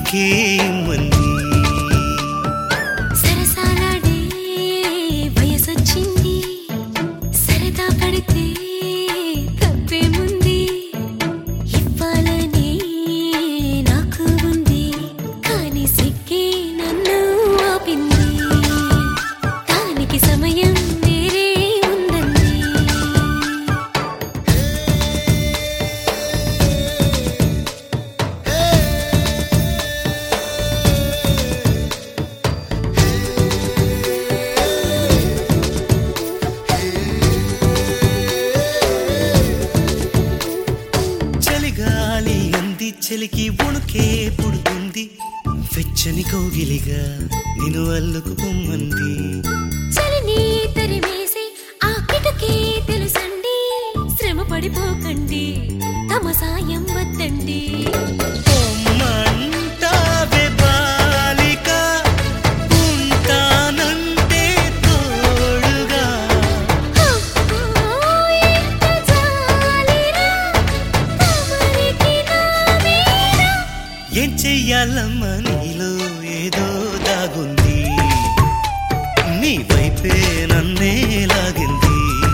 నీకేమంది సరసాలాడే వయసొచ్చింది సరదా పడితే తప్పేముంది ఇవ్వాలని నాకు ఉంది కానీ సిగ్గే నన్ను ఆపింది దానికి సమయం వేరే ఉందండి చలిగాలి అంది చలికి ఉణుకే పుడుతుంది వెచ్చని కౌగిలిగా నిన్ను అల్లుకు పొమ్మంది చలిని తరిమేసి ఆ కిటకే తెలుసండి శ్రమ పడిపోకండి తమ సాయం వద్దండి పొమ్మంటావే బాలిక ఉంటానంటే తోడుగా ఎంత జాలిరా తమరికి నా మీద ఏం చెయ్యాలమ్మా నీలో ఏదో దాగుంది నీ వైపే నన్నే లాగింది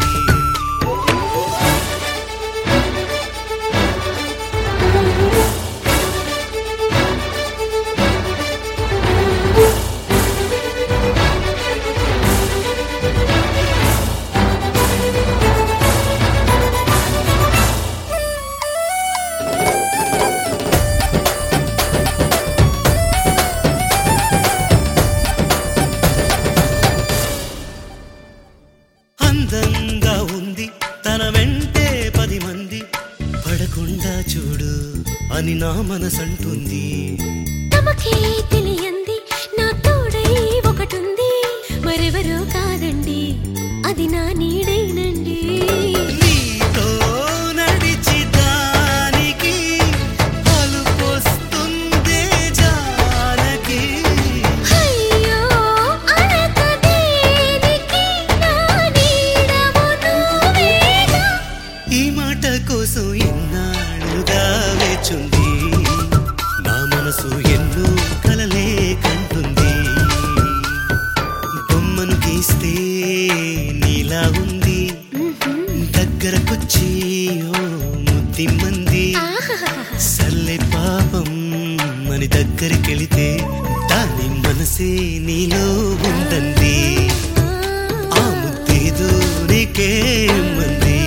అందంగా ఉంది తన వెంటే 10 మంది పడకుండా చూడు అని నా మనసంటుంది తమకే తెలియంది నా తోడై ఒకటుంది మరెవరో కాదండి అది నా నీడేనండి నీతో నడిచి దానికి అలుపొస్తుందే జానకి అయ్యో అనక దేనికి నా నీడవు నువ్వేగా ఈ మాట కోసం ఎన్నాళ్ళుగా వేచుంది నా మనసు ఎన్నో కలలే కంటుంది బొమ్మను గీస్తే నీలా ఉంది దగ్గరకొచ్చి ఓ ముద్దిమ్మంది సల్లే పాపం అని దగ్గరికెళితే దాని మనసే నీలో ఉందండి ఆ ముద్దేదో నీకేమంది